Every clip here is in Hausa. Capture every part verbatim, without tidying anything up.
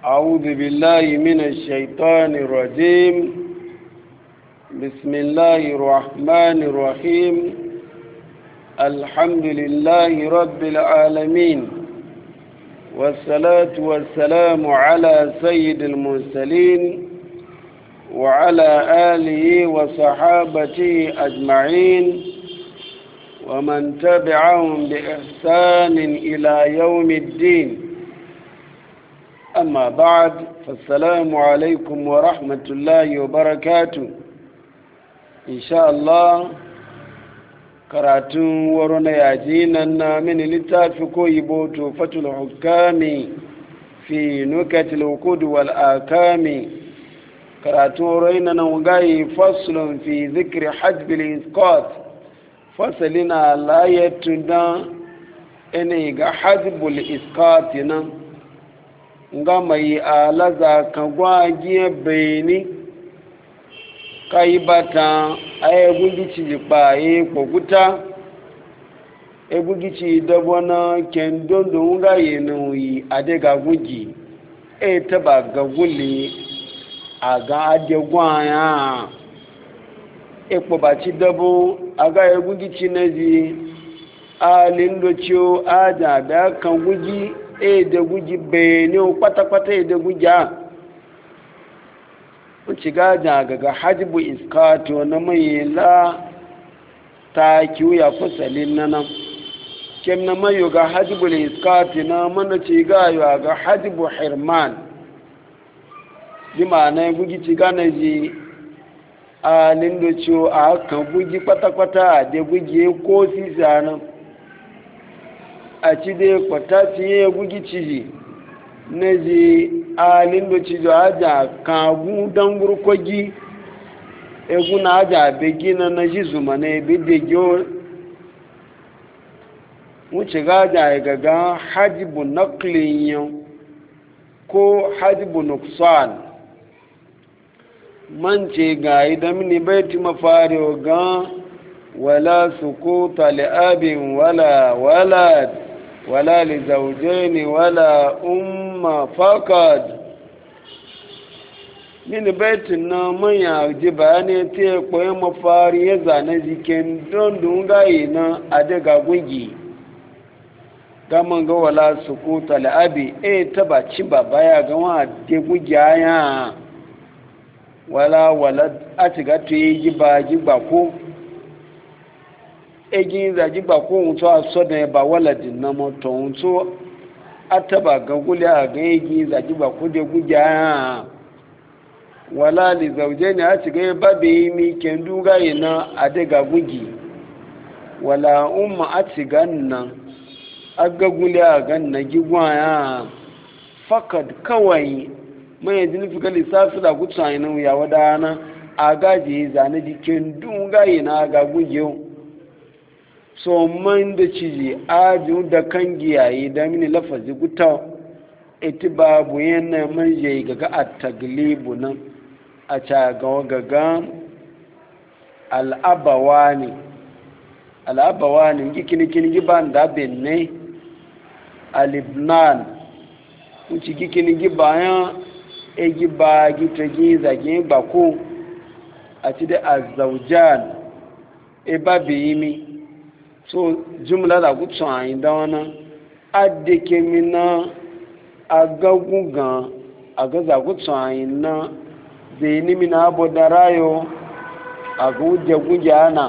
أعوذ بالله من الشيطان الرجيم. بسم الله الرحمن الرحيم. الحمد لله رب العالمين، والصلاة والسلام على سيد المرسلين وعلى آله وصحابته أجمعين ومن تبعهم بإحسان إلى يوم الدين. أما بعد، فالسلام عليكم ورحمة الله وبركاته. إن شاء الله karatun warona yaji nan na mini littafi ko yibo tufatul hukami fi nukatil uqud wal akami. karatun raina nan gayi faslun fi zikri hajbil isqat. fasalina la yatuna ene ga hajbul isqat nan nga mai alaza kan gwagiye bayani kai bata aye gugici jipa e koguta e gugici dabona kendondo nga yenu yi adega gugi e taba gaguli aga adegwaya e pobaci dabo aga e gugici naji alindocho aja da kan gugi e de gugi bene o kwata kwata e de guja ci gaja ga hajjibu iskato na mai la ta kiwuya fasalin na nan kem na mayo ga hajjibu iskato na mana ci gayo ga hajjibu hirman bi ma'ana gugi ci gana ji a lindocio a kan gugi kwata-kwata da gugi ko sisa nan a ci dai kwata ciye gugi ci na ji alin da ci aja kagu don gurkogi egu na aja begi na na ji zuma na ebe degyo wuce gaja ya gaga hajjibu naklin yau ko hajjibu nuksan man ce ga idan mini baiti mafari ga wala sukuta li'abin wala walad ولا لزوجين ولا أم فقط. من بيتنا من يجب أن يتقوى مفاري يزانا زكين دون دونغاينا أدقا وجي كما ولا سكوت لأبي إيه تبا تشبا بايا كما دقوجي آيا ولا ولد أتقا تيجبا جبا كو egin zaji ba ko mutu a so da ba waladin na moto mutu ataba ga guli a ga egin zaji ba ko de guja wala li zawjaini a ci ga babe mi ken duga ina a daga gugi wala umma a ci ganna aga guli a ganna gigwa ya fakad kawai mai jini fi gali safi da gutsa ina ya wadana a gaji zane jikin duga ina ga gugi so man da ciji aju da kan giyaye da mini lafazi guta iti babu yana man je gaga a taglibu nan a cagawa gaga al'abawa ne al'abawa ne gikini-kini giban da benin a libnan wuce gikini gibayan e giba gita gizage bako a ci da azaujan e babu yi mi so jumla da gutsu ayin da wani adike mina agagugan agaza gutsu ayin na zai nimi na abu da rayo a guje guje ana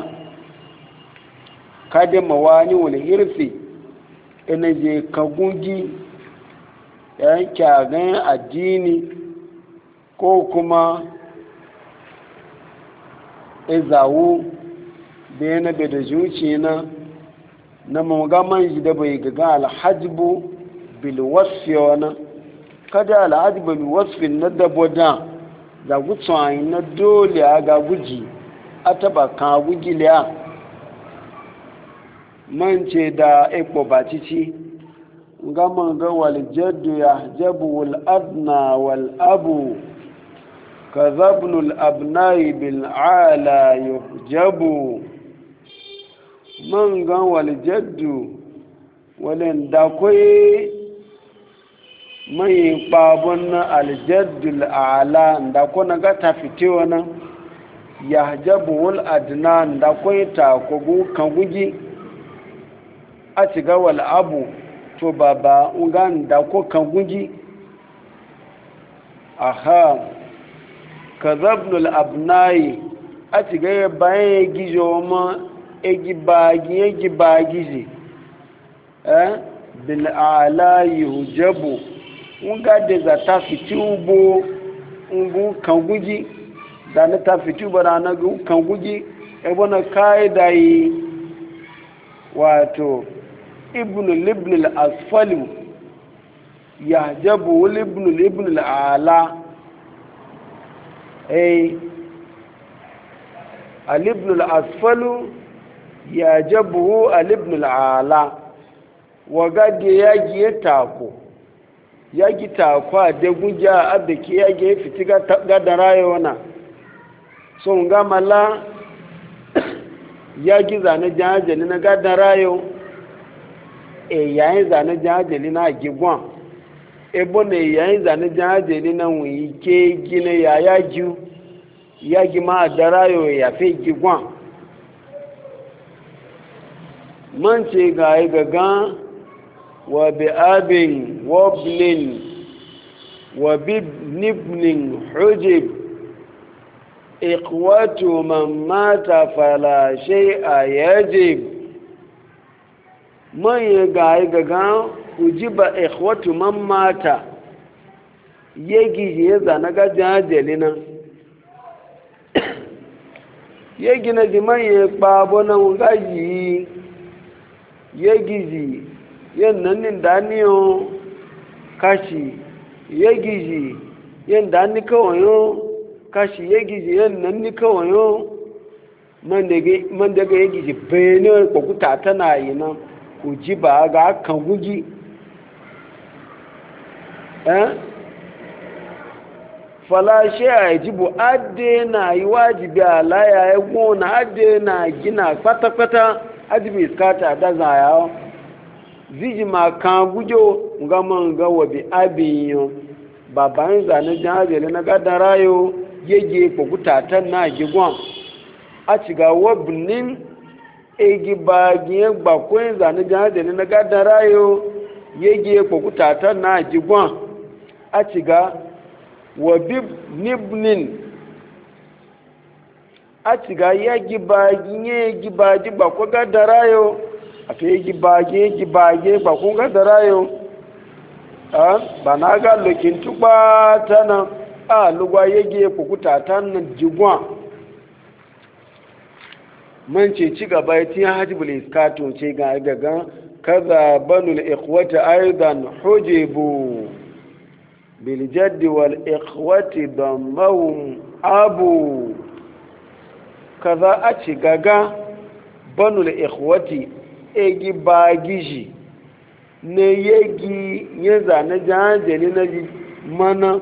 kada mawani wani hirfi ina je ka gugi yan kyagan addini ko kuma ezawu da yana da zuci na na magaman shi da bai gaga alhajjibu bilwasfi wani kada alhajjibu bilwasfi na daboda da gutsuwa na dole a ga guji a taba kan guji liya man ce da ekpo bacici gaman ga waljaddu ya jabu wal'adna wal'abu ka zabnul abnai bil'ala yujabu man gan waljaddu walen da kwaye mai babun aljaddul a'la da kuna ga ta fite wannan yahjabul adnan da koi ta kogu kan gugi a ci ga wal abu to baba ungan da ko kan gugi aha kazabnul abnai a ci ga bayan gijo ma egi bagi egi bagi eh bil a'la yujabu unga de za ta fiti ubo ungu kan gugi da na ta fiti ubo da na kan gugi ebo na kaida yi wato ibn libn al-asfal yahjabu ibn libn al-ala eh al-ibn al-asfal yahjabu al-ibn al-ala wagade yagiye tako yagi tako a degunja abike yagi fiti gadan rayuwa so nga mala yagi zane jajali na gadan rayo e yayin zane jajali na gigwan ebo ne yayin zane jajali na wuyi ke gina ya yagi yagi ma da rayo ya fi gigwan man ce ga yi gagan وبأب وابن وبابن ابن حجب إخوة من مات فلا شيء يجب من يقعي قام حجب إخوة من مات يجي يزا نقا جاجلنا يجي نجي من يقبابنا وغايي يجي yin nan nin daniyo kashi ya gizi yin dani kawayo kashi ya gizi yin nan ni kawayo man daga ya gizi bayanin kwakuta tana yi nan ku ji ba ga kan gugi eh falashe a yi jibu ade na yi wajibi alaya ya gona ade na gina kwata-kwata ajibi iskata da zayawa ziji ma kan gujo nga man ga wabi abinyo baban zane jajele na gadan rayo yege kokuta tan na gigwan a ciga wabnin egi bagiye gbakwen zane jajele na gadan rayo yege kokuta tan na gigwan a ciga wabi nibnin a ciga yegi bagiye yegi baji gbakwen gadan rayo a fi yi gibage gibage ba kun ga da rayo ba na ga lokin tukpa ta nan a lugwa yage kukuta ta nan jigwa man ce ci gaba ya tiyan hajjibul iskato ce ga gaga kaza banul ikhwati aidan hujibu bil jaddi wal ikhwati dammahum abu kaza a ci gaga banul ikhwati egi bagiji ne yegi ya zane jajali na mana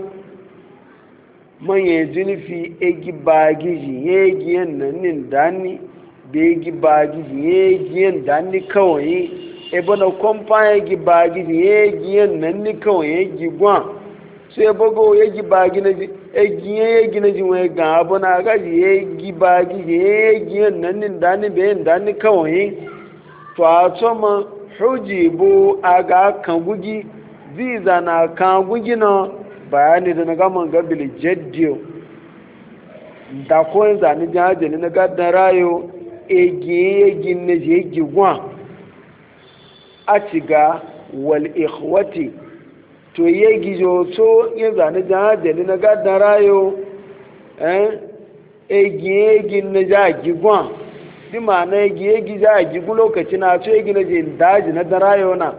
manye jinifi egi bagiji yegi yan nan dani da egi bagiji yegi yan dani kawai ebe na kwamfa yegi bagiji yegi yan nan kawai yegi gwa sai bago yegi bagi na ji egi yegi na ji wai ga abu na gaji yegi bagiji yegi yan nan dani da yan dani kawai to a tsoma hujibu a ga kan gugi ziza na kan gugi na bayani da na gaman gabil jaddiyo da koyin zane jihajali na gadon rayo egi na je gigwa a ciga wal ikhwati to ye gijo to yin zane jihajali na gadon rayo egi na ja gigwa bi ma na yagi yagi za a gigu lokaci na so yagi na je daji na darayo na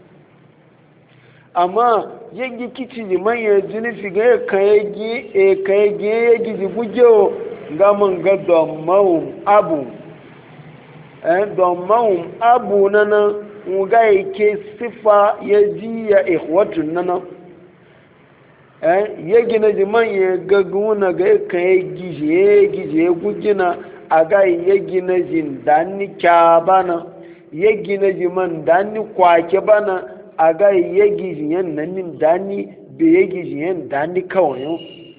amma yagi kici ji manya jini figa ya kan yagi e kan yagi yagi ji gujewo ga man ga dommahum abu eh dommahum abu na na nga yake sifa ya ji ya ikhwatun na na eh yagi na ji manya gaguna ga kan yagi je yagi je gujina aga ya gina jin danni kya bana ya gina jiman danni kwake bana aga yegi jiyan nan nin dani be yegi jiyan dani kawai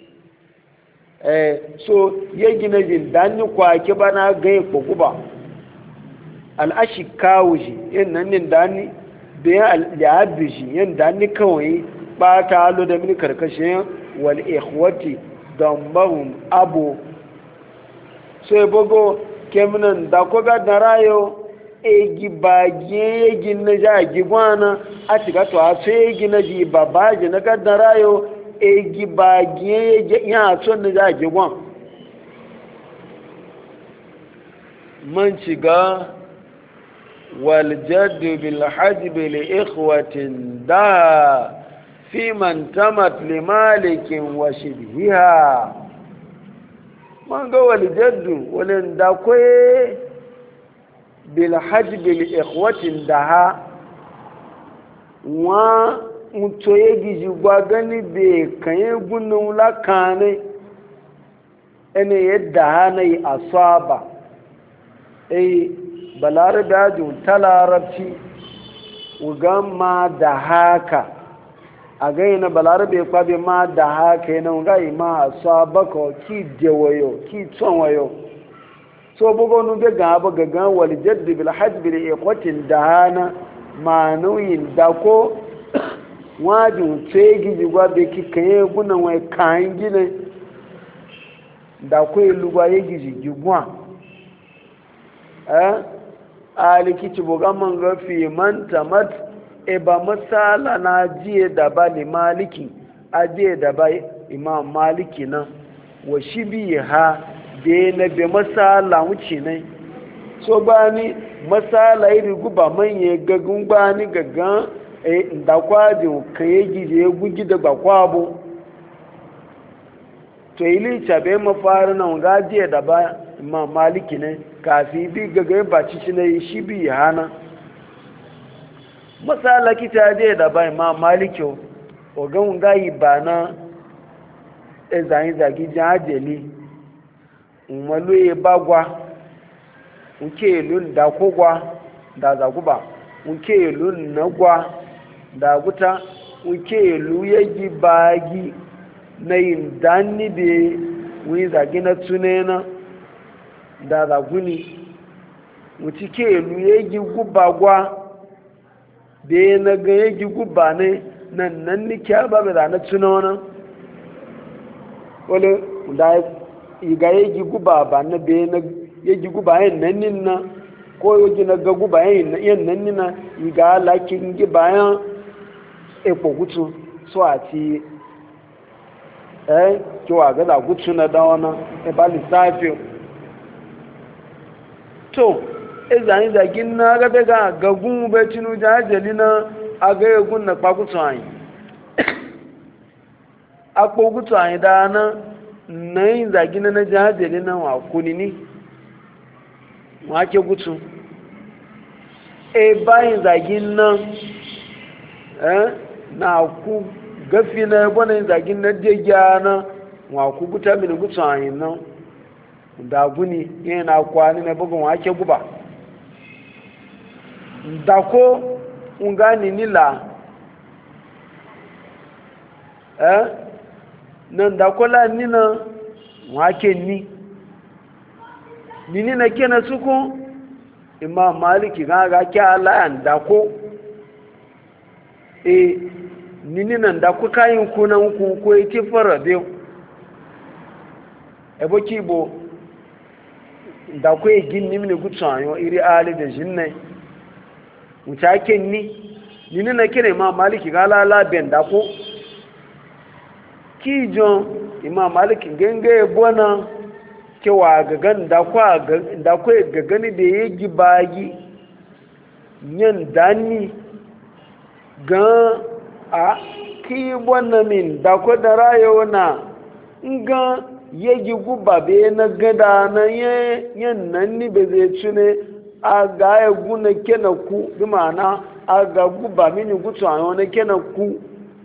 eh so yegi na jin dani kwake bana ga ko guba al ashikawji yin nan nin dani be al abiji yin dani kawai ba ta lo da min karkashin wal ikhwati dambahum abu so bogo kemnan da ko ga darayo egi bagiye egi na ja gigwana a tiga to a so egi na ji babaje na gadara yo egi bagiye ya to na ja gigwan man ciga wal jadd bil hajb li ikhwatin da fi man tamat li malikin wa shibhiha man ga wal jadd walin da koye bilhajj bil ikhwatin daha wa mutoye giji gwa gani be kanye gunun lakane ene yadda hanai asaba eh balarabe ajun talarabci ugama da haka a gaina balarabe kwabe ma da haka yana ugai ma asaba ko ki dewayo ki tsonwayo so bugo nu be ga ba ga wal jadd bil hajj bil iqwatin dahana ma nuyin da ko wajin tsegi jigwa be ki kaye gunan wai kan gine da ko lugwa ye giji gigwa eh aliki ci buga man ga fi man tamat e ba masala na jiye da ba ni maliki ajiye da ba imam maliki na wa shibiha da na bi masala wuce ne so ba ni masala iri guba manye gagun ba ni gagan da kwaji kan yi gije ya gugi da bakwabo to ili cabe mafari na gajiya da ba ma maliki ne kafi bi gaga ba ci ne shi bi hana masala kita je da ba ma maliki o gan gayi ba na ezan zagi jajeli umalu ya bagwa nke lun da kogwa da zaguba nke lun nagwa da guta nke lu ya gi bagi na yin danni be wani zagi na tunena da zaguni wuci ke lu ya gi gubagwa be na ga ya gi guba ne nan nan ni kya ba da na tunona wale da iga yaji guba ba na be na yaji guba yin nan nin na ko yaji na ga guba yin yin nan nin na iga lakin gi bayan e ko gutu so ati eh to aga da gutu na da wana e ba lissafi to e zan da gin na ga daga gagun be tinu jajali na aga yagun na kwagutu ayi akpo gutu ayi da na na yin zagi na jihajali na wakuni ni wake gutu e bayin zagin nan eh na ku gafi na yabo na yin zagin na degiya na waku guta mini gutu ayin nan da guni yana kwani na bugun wake guba da ko ungani nila eh nan da kola nina wake ni nini na kena suku imam maliki ga ga kya layan da ko e nini nan da ku kayin kunan ku ko yake fara be e boki bo da ko e ginni mini gutsanyo iri ali da jinne mutake ni nini na kene imam maliki ga la la ben da ko kijon imam maliki genge bona kewa gagan da kwa da kwa gagani da yegi bagi nyan dani ga a ki bona min da kwa da rayo na nga yegi guba be na gada na ye yan nan ni be zai tune a ga ya guna kenan ku bi ma'ana a ga guba mini gutu a wani kenan ku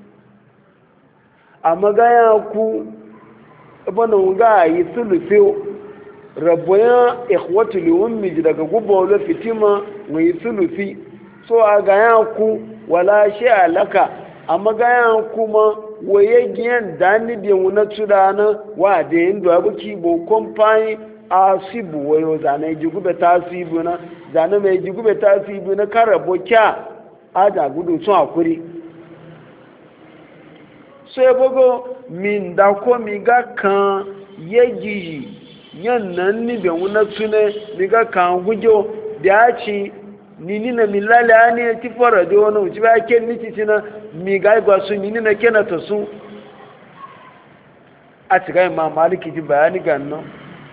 a magaya ku ibana ga yi sulufi raboyan ikhwatu li ummi daga guba wala fitima mai sulufi so a ga ya ku wala shay'a laka amma ga kuma waye giyan dani da wuna tudana wa da yin da buki bo kompai asibu wayo zane jigube tasibu na zane mai jigube tasibu na karabo kya aja gudu sun akuri so ya bogo min da ko mi ga kan yegi yan nan ni da wuna tune mi ga kan gujo da ci ni ni na milale ani ti fora de wono uci ba ken ni ci na mi ga gwa su ni ni na kena to su a ci ga ma maliki ji bayani ganno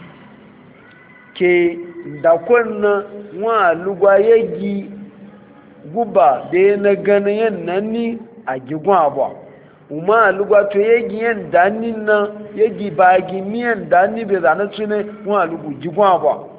ke da konna wa lugwa yegi guba de na ganayen nan ni a gigun abuwa uma lugwa to yegi yan dani na yegi bagi miyan dani be zana tune wa lugu gigun abuwa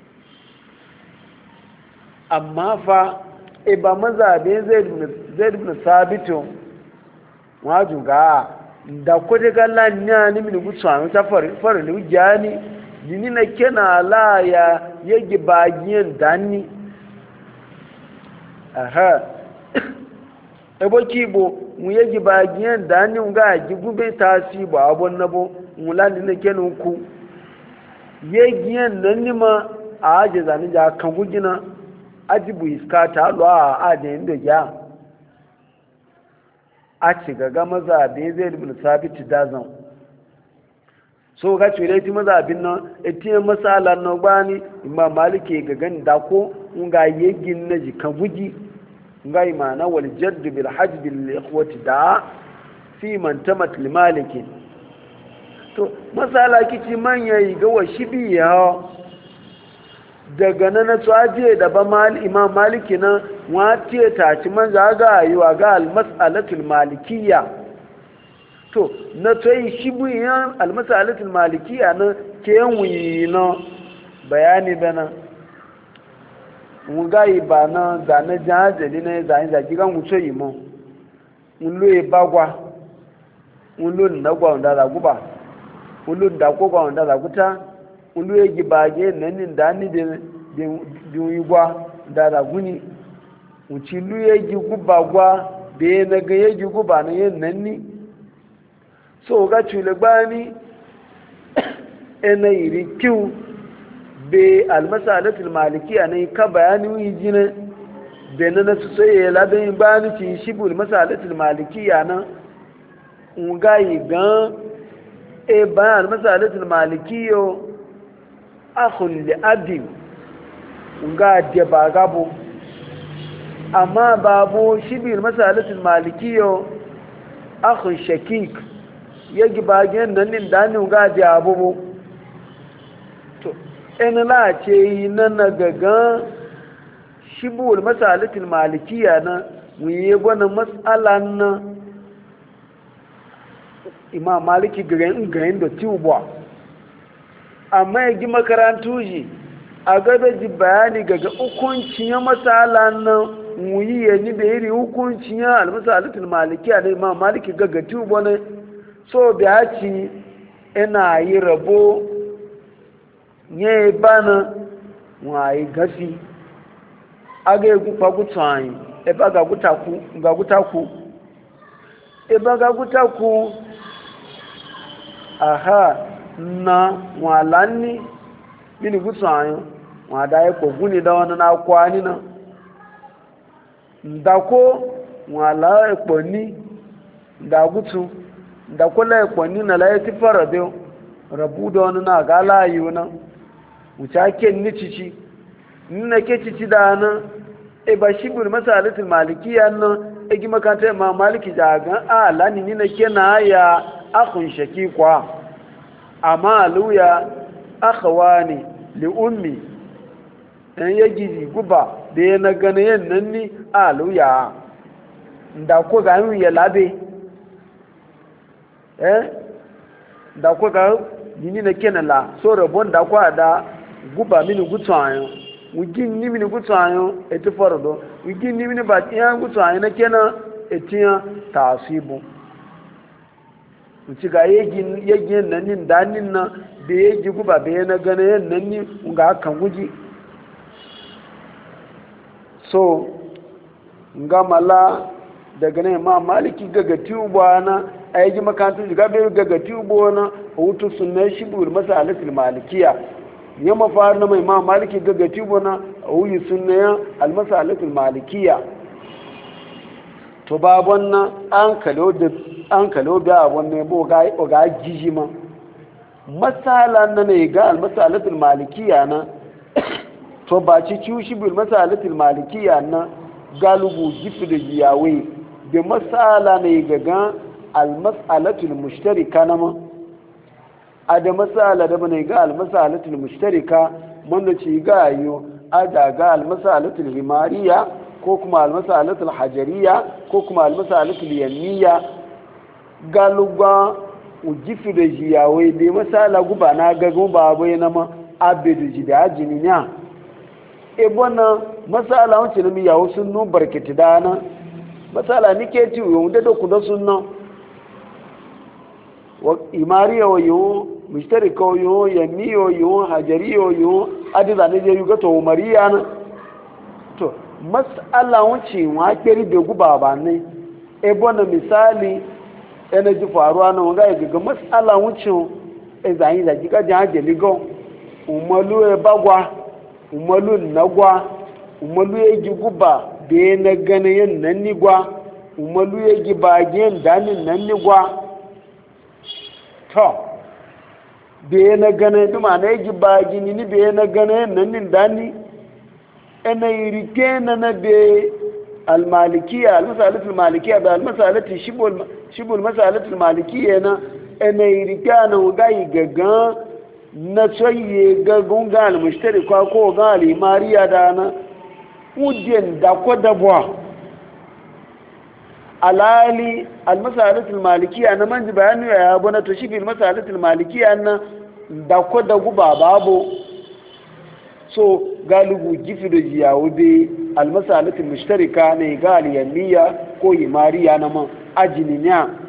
amma fa e ba mazabe zai ibn sabitu waju ga da ko de galla nya ni mi gutsu an ta far far lu jani dini na kena la ya yegi bagiyan dani aha e bo kibo mu yegi bagiyan dani nga ji gube tasi ba abon nabo mu la ni na kenu ku yegiyan nan ni ma a aje zani ja kan gugina ajibu iska ta lo a adin da ya a ci gaga maza da zai ibn sabit dazan so ga cire ti maza bin nan etiyan masala no gbani imam maliki ga gan da ko nga yegin na ji kan bugi nga imana wal jadd bil hajj bil ikhwati da fi man tamat li maliki to masala kici man yayi ga wa shibi ya daga nan su ajiye da ba mal imam maliki nan wace ta ci man zaga yi wa ga almas'alatul malikiyya to na toyi shibuyan almas'alatul malikiyya nan ke wuyi na bayani bana mun ga yi ba na da na jajali na da yin zaki gan wuce yi mo mun lo e bagwa mun lo na gwa da da guba mun lo da ko gwa da da guta ulu ya gibage nan da ni da yi gwa da raguni uci lu ya gi guba gwa da ya naga ya gi guba na yin nan ni so ga cule gbani ena iri kiw be almasalatul malikiya ne ka bayani wi jina be na su sai ya ladan bani ci shibul masalatul malikiya na unga yi gan e ba almasalatul malikiyo akhun li abin nga de bagabo amma babu shibir masalatul malikiyo akhun shakik yagi bagen nan din dani nga de abubu to en la ce nan gaga shibul masalatul malikiya na wiye gona mas'alan na imam maliki garin garin da tiubwa amma ya gi makarantu ji a gaba ji bayani gaga hukuncin ya masala nan muyi ya ni da iri hukuncin ya almasalatul maliki a da imam maliki gaga tubo ne so da ya ci ina yi rabo ya yi bana wa yi gafi aga yi gufa gutu anyi ebe ga guta ku ga guta ku ebe ga guta ku aha na walanni mini gutu anyi wada ya koguni da wani na kwani na ndako wala ekpo ni ndagutu ndako la ekpo ni na la yati farade rabu da wani na ga layu na wuce ake ni cici nina ke cici da na e ba shibir masalatul malikiya na e gi makanta ma maliki jagan a lani ni na ke na ya akhun shaki kwa amma aluya akhawani li ummi dan yaji guba da ya na gane yan nan ni aluya da ko ga yin ya labe eh da ko ga yini na kenala so rabon da ko da guba mini gutsayo wujin ni mini gutsayo eti fardo wujin ni mini ba tiya gutsayo na kenan etiya tasibu uci ga yegin yegin nan nin danin na da yegi guba da ya na gane yan nan ni ga kan guji so ngamala daga ne ma maliki gaga tuba na ayi makantu ga be gaga tubo na hutu sunna shibul masalatul malikiya yamma far na mai ma maliki gaga tubo na huyi sunna al masalatul malikiya to babon nan an kalo da an kalo da abun ne bo ga ga jijima masala na ne ga al masalatul malikiya na to ba ci ciwo shibul masalatul malikiya na galubu gifi da jiyawe da masala ne gaga almas'alatul mushtarika nama a da masala da bane ga almas'alatul mushtarika wanda ci ga yo a da ga almas'alatul himariya ko kuma almas'alatul hajariya ko kuma almas'alatul yammiya galuba gifi da jiyawe da masala guba na gaga ba bai nama abedu jidajininya ebona masala wancin na miyawo sun nun barkati dana masala nike ci yau da ku da sunna wa imariya wa yo mushtarika wa yo yammi wa yo hajari wa yo adiza ne je yuga to mariya na to masala wancin wa keri be guba ba ne ebona misali ene ji faruwa na wanga ga masala wancin e zan yi da jika jaje ligo umalu e bagwa umaru nagwa umaru ya gi guba da ya na gane yin nan ni gwa umaru ya gi bagiyan danin nan ni gwa to da ya na gane duma na ya gi bagi ni da ya na gane yin nan ni dani ina yi rike na na da almalikiya almasalatul malikiya da almasalatul shibul masalatul malikiya na ina yi rike na wugayi gaggan na tsoye ga gunga mushtari kwa ko ga alimariya da na udiyan da ko dabwa alali almasalatul malikiya na manji bayanu ya yabo na to shi bil masalatul malikiya na da ko da guba babu so galibu gifi da jiyawo be almasalatul mushtarika ne ga aliyamiya ko imariya na man ajiniya